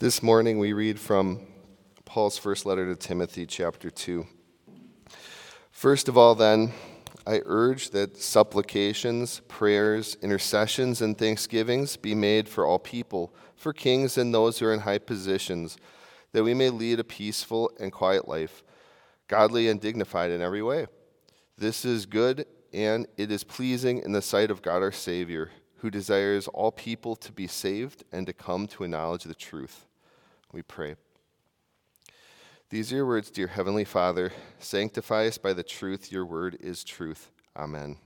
This morning we read from Paul's first letter to Timothy, chapter 2. First of all, then, I urge that supplications, prayers, intercessions, and thanksgivings be made for all people, for kings and those who are in high positions, that we may lead a peaceful and quiet life, godly and dignified in every way. This is good, and it is pleasing in the sight of God our Savior, who desires all people to be saved and to come to a knowledge of the truth. We pray. These are your words, dear Heavenly Father. Sanctify us by the truth. Your word is truth. Amen.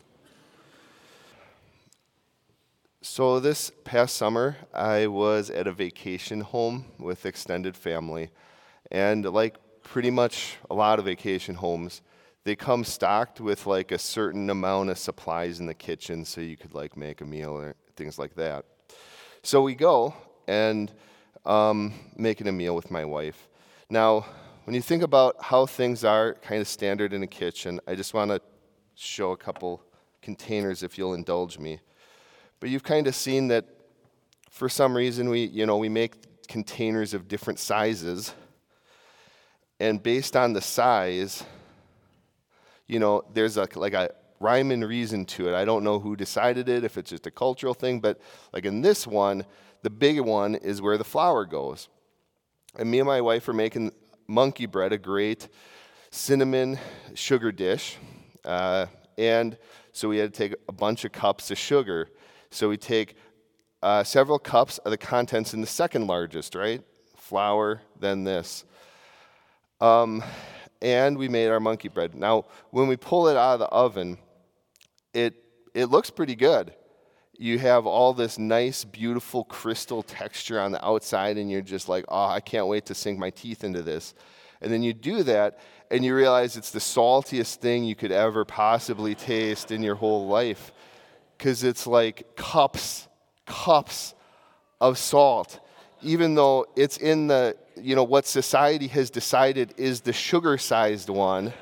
So this past summer, I was at a vacation home with extended family. And like pretty much a lot of vacation homes, they come stocked with like a certain amount of supplies in the kitchen so you could like make a meal or things like that. So we go and making a meal with my wife. Now, when you think about how things are kind of standard in a kitchen, I just want to show a couple containers if you'll indulge me. But you've kind of seen that for some reason we make containers of different sizes, and based on the size, there's like a rhyme and reason to it. I don't know who decided it, if it's just a cultural thing, but like in this one, the big one is where the flour goes. And me and my wife are making monkey bread, a great cinnamon sugar dish. And so we had to take a bunch of cups of sugar. So we take several cups of the contents in the second largest, right? Flour, then this. And we made our monkey bread. Now, when we pull it out of the oven, it looks pretty good. You have all this nice, beautiful crystal texture on the outside, and you're just like, oh, I can't wait to sink my teeth into this. And then you do that, and you realize it's the saltiest thing you could ever possibly taste in your whole life, because it's like cups of salt, even though it's in the, what society has decided is the sugar-sized one.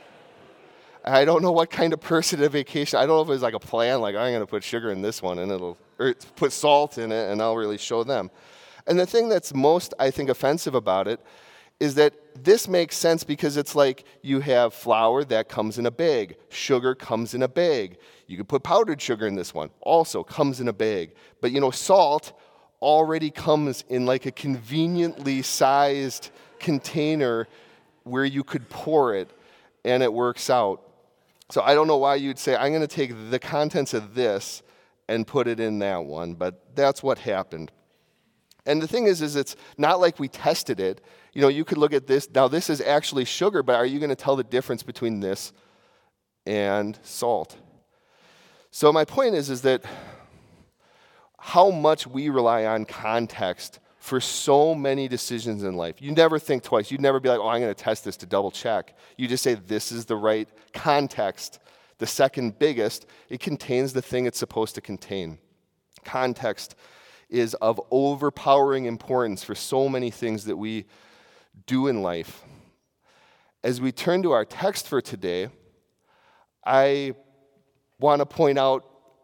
I don't know what kind of person at vacation. I don't know if it was like a plan, like I'm going to put sugar in this one or put salt in it, and I'll really show them. And the thing that's most, I think, offensive about it is that this makes sense because it's like you have flour that comes in a bag. Sugar comes in a bag. You could put powdered sugar in this one. Also comes in a bag. But salt already comes in like a conveniently sized container where you could pour it, and it works out. So I don't know why you'd say, I'm going to take the contents of this and put it in that one, but that's what happened. And the thing is it's not like we tested it. You could look at this. Now, this is actually sugar, but are you going to tell the difference between this and salt? So my point is that how much we rely on context for so many decisions in life. You never think twice. You'd never be like, I'm going to test this to double check. You just say, this is the right context. The second biggest, it contains the thing it's supposed to contain. Context is of overpowering importance for so many things that we do in life. As we turn to our text for today, I want to point out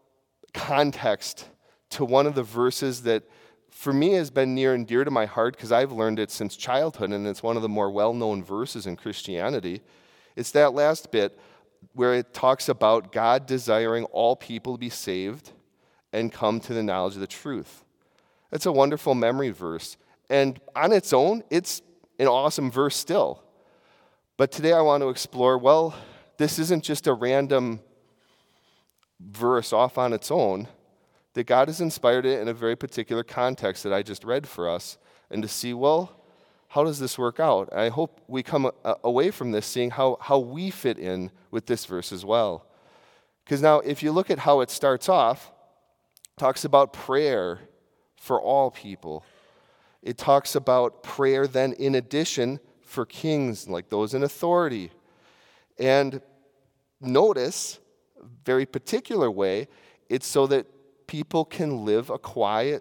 context to one of the verses that for me has been near and dear to my heart because I've learned it since childhood, and it's one of the more well-known verses in Christianity. It's that last bit where it talks about God desiring all people to be saved and come to the knowledge of the truth. It's a wonderful memory verse, and on its own, it's an awesome verse still. But today I want to explore, this isn't just a random verse off on its own, that God has inspired it in a very particular context that I just read for us, and to see, how does this work out? And I hope we come away from this seeing how we fit in with this verse as well. Because now, if you look at how it starts off, it talks about prayer for all people. It talks about prayer then in addition for kings, like those in authority. And notice, very particular way, it's so that people can live a quiet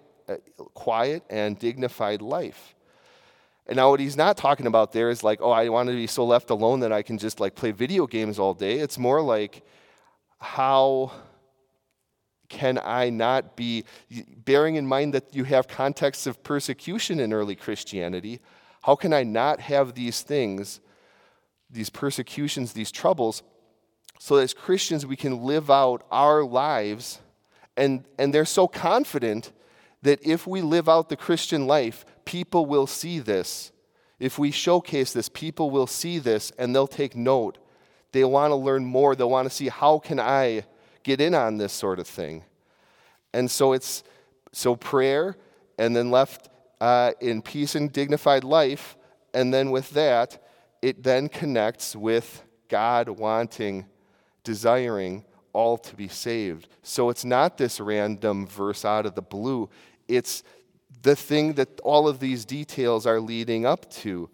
and dignified life. And now what he's not talking about there is like, I want to be so left alone that I can just like play video games all day. It's more like how can I not be, bearing in mind that you have contexts of persecution in early Christianity, how can I not have these things, these persecutions, these troubles, so as Christians we can live out our lives, and they're so confident that if we live out the Christian life, people will see this. If we showcase this, people will see this and they'll take note. They want to learn more. They'll want to see, how can I get in on this sort of thing? And so it's prayer, and then left in peace and dignified life, and then with that, it then connects with God wanting, desiring all to be saved. So it's not this random verse out of the blue. It's the thing that all of these details are leading up to.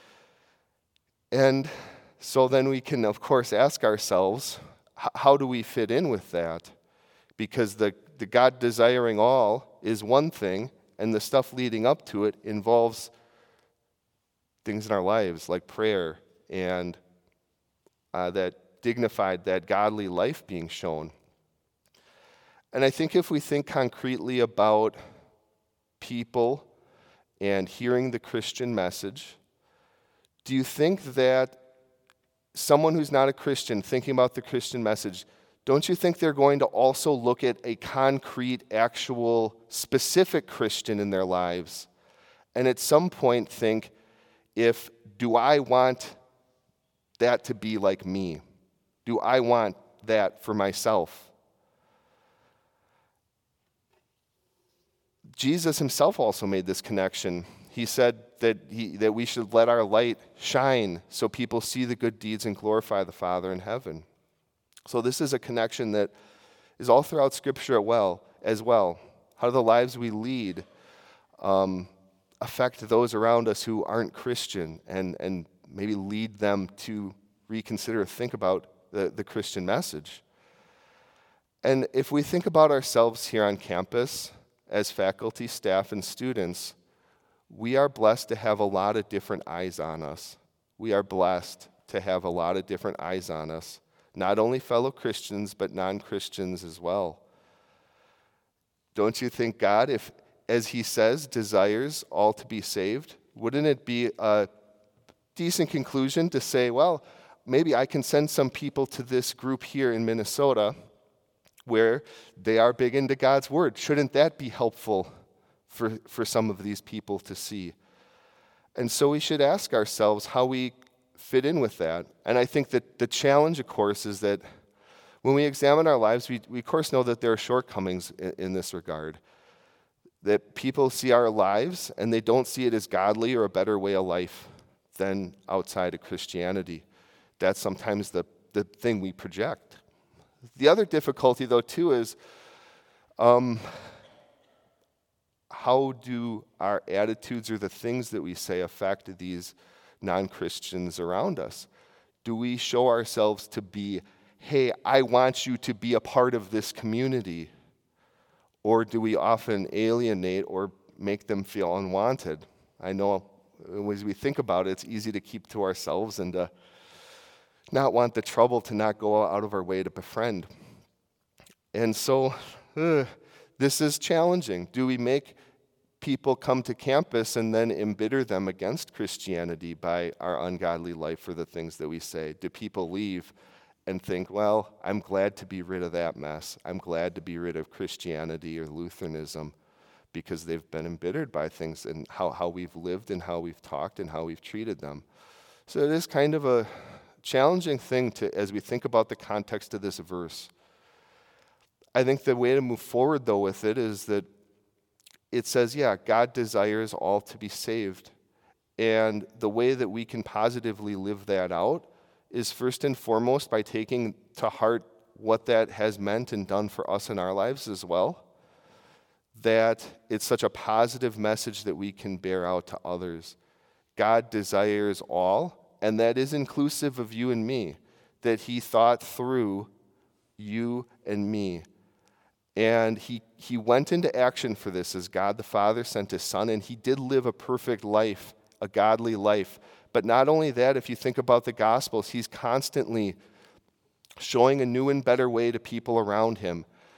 And so then we can, of course, ask ourselves, how do we fit in with that? Because the God desiring all is one thing, and the stuff leading up to it involves things in our lives like prayer and that dignified, that godly life being shown. And I think if we think concretely about people and hearing the Christian message, do you think that someone who's not a Christian thinking about the Christian message, don't you think they're going to also look at a concrete, actual, specific Christian in their lives and at some point think, do I want that to be like me? Do I want that for myself? Jesus himself also made this connection. He said that we should let our light shine so people see the good deeds and glorify the Father in heaven. So this is a connection that is all throughout Scripture as well. How do the lives we lead affect those around us who aren't Christian, and maybe lead them to reconsider or think about the Christian message? And if we think about ourselves here on campus as faculty, staff, and students, we are blessed to have a lot of different eyes on us. We are blessed to have a lot of different eyes on us, not only fellow Christians, but non-Christians as well. Don't you think God, if, as he says, desires all to be saved, wouldn't it be a decent conclusion to say, well, maybe I can send some people to this group here in Minnesota where they are big into God's word? Shouldn't that be helpful for some of these people to see? And so we should ask ourselves how we fit in with that. And I think that the challenge, of course, is that when we examine our lives, we of course know that there are shortcomings in this regard. That people see our lives and they don't see it as godly or a better way of life than outside of Christianity. That's sometimes the thing we project. The other difficulty, though, too, is how do our attitudes or the things that we say affect these non-Christians around us? Do we show ourselves to be, hey, I want you to be a part of this community? Or do we often alienate or make them feel unwanted? I know as we think about it, it's easy to keep to ourselves and to not want the trouble, to not go out of our way to befriend. And so this is challenging. Do we make people come to campus and then embitter them against Christianity by our ungodly life or the things that we say? Do people leave and think, well, I'm glad to be rid of that mess. I'm glad to be rid of Christianity or Lutheranism because they've been embittered by things and how we've lived and how we've talked and how we've treated them. So it is kind of a challenging thing as we think about the context of this verse. I think the way to move forward, though, with it is that it says, yeah, God desires all to be saved. And the way that we can positively live that out is first and foremost by taking to heart what that has meant and done for us in our lives as well. That it's such a positive message that we can bear out to others. God desires all, and that is inclusive of you and me, that he thought through you and me. And he went into action for this as God the Father sent his Son, and he did live a perfect life, a godly life. But not only that, if you think about the Gospels, he's constantly showing a new and better way to people around him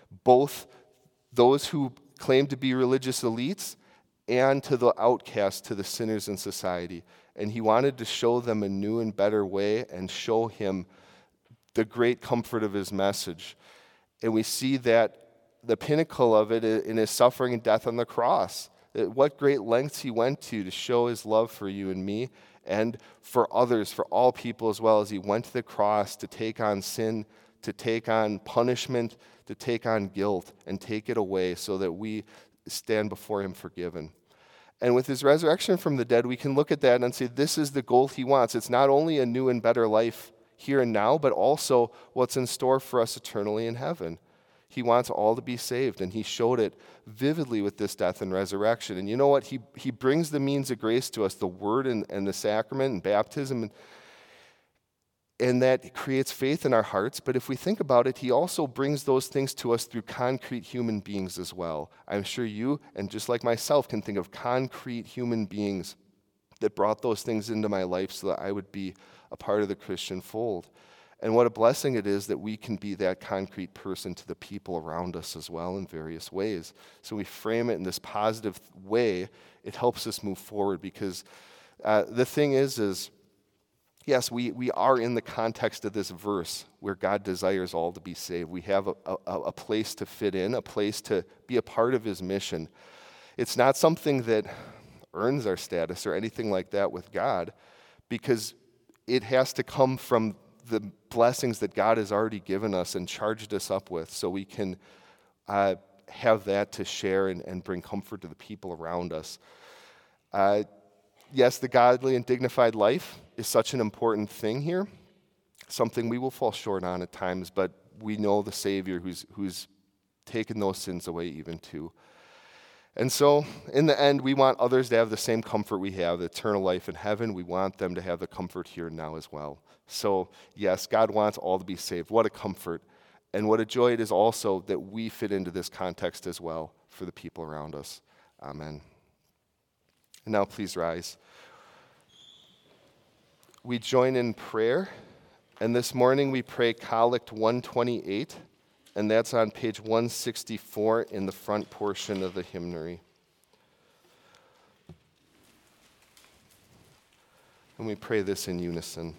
both those who claim to be religious elites and to the outcasts, to the sinners in society. And he wanted to show them a new and better way and show him the great comfort of his message. And we see that the pinnacle of it in his suffering and death on the cross. What great lengths he went to show his love for you and me and for others, for all people as well, as he went to the cross to take on sin, to take on punishment, to take on guilt and take it away so that we stand before him forgiven. And with his resurrection from the dead, we can look at that and say, this is the goal he wants. It's not only a new and better life here and now, but also what's in store for us eternally in heaven. He wants all to be saved, and he showed it vividly with this death and resurrection. And you know what? He brings the means of grace to us, the word and the sacrament and baptism, and that creates faith in our hearts. But if we think about it, he also brings those things to us through concrete human beings as well. I'm sure you, and just like myself, can think of concrete human beings that brought those things into my life so that I would be a part of the Christian fold. And what a blessing it is that we can be that concrete person to the people around us as well in various ways. So we frame it in this positive way, it helps us move forward, because the thing is yes, we are in the context of this verse where God desires all to be saved. We have a place to fit in, a place to be a part of his mission. It's not something that earns our status or anything like that with God, because it has to come from the blessings that God has already given us and charged us up with, so we can have that to share and bring comfort to the people around us. Yes, the godly and dignified life is such an important thing here, something we will fall short on at times, but we know the Savior who's taken those sins away even too. And so, in the end, we want others to have the same comfort we have, the eternal life in heaven. We want them to have the comfort here and now as well. So, yes, God wants all to be saved. What a comfort. And what a joy it is also that we fit into this context as well for the people around us. Amen. And now please rise. We join in prayer. And this morning we pray Collect 128. And that's on page 164 in the front portion of the hymnary. And we pray this in unison.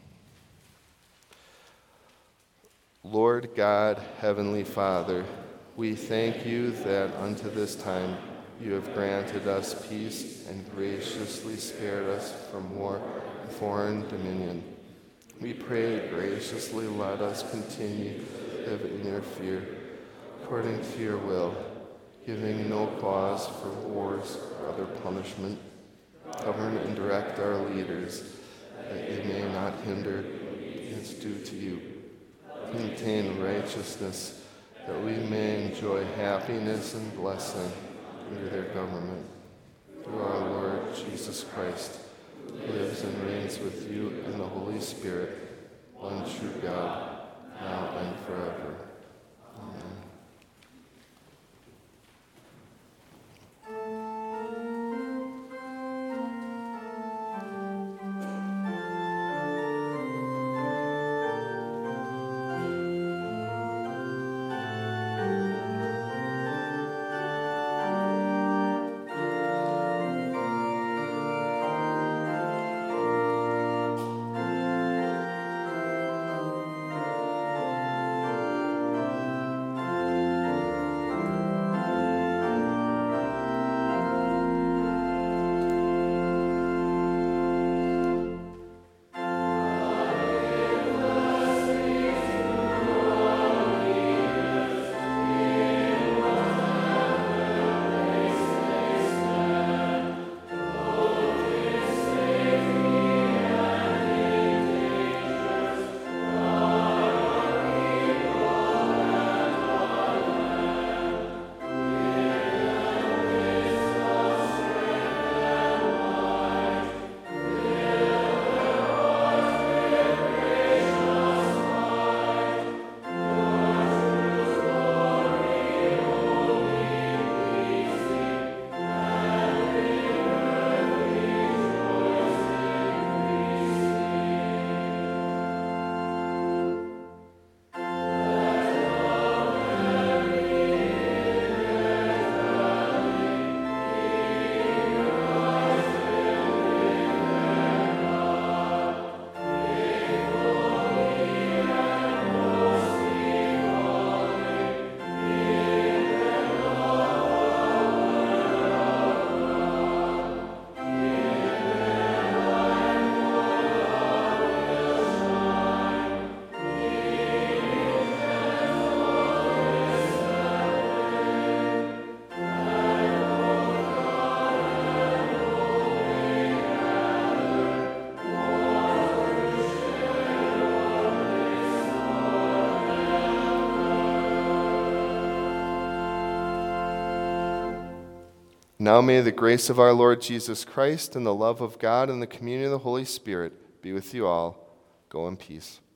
Lord God, Heavenly Father, we thank you that unto this time you have granted us peace and graciously spared us from war and foreign dominion. We pray graciously let us continue to live in your fear, according to your will, giving no cause for wars or other punishment. Govern and direct our leaders, that they may not hinder obedience due to you. Maintain righteousness, that we may enjoy happiness and blessing under their government. Through our Lord Jesus Christ, who lives and reigns with you in the Holy Spirit, one true God, now and forever. Amen. Now may the grace of our Lord Jesus Christ and the love of God and the communion of the Holy Spirit be with you all. Go in peace.